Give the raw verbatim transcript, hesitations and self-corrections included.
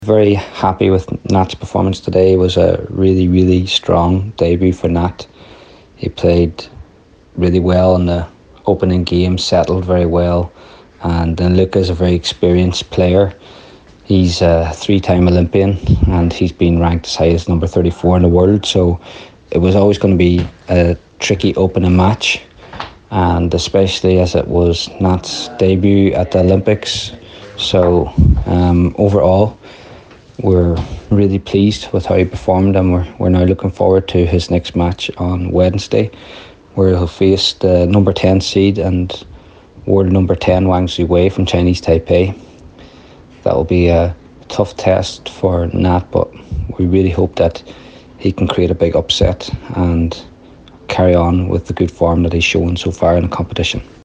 Very happy with Nat's performance today. It was a really, really strong debut for Nat. He played really well in the opening game, settled very well, and then Luca is a very experienced player. He's a three-time Olympian and he's been ranked as high as number thirty-four in the world, so it was always going to be a tricky opening match, and especially as it was Nat's debut at the Olympics. So um, overall, we're really pleased with how he performed, and we're, we're now looking forward to his next match on Wednesday, where he'll face the number ten seed and world number ten Wang Ziwei from Chinese Taipei. That will be a tough test for Nat, but we really hope that he can create a big upset and carry on with the good form that he's shown so far in the competition.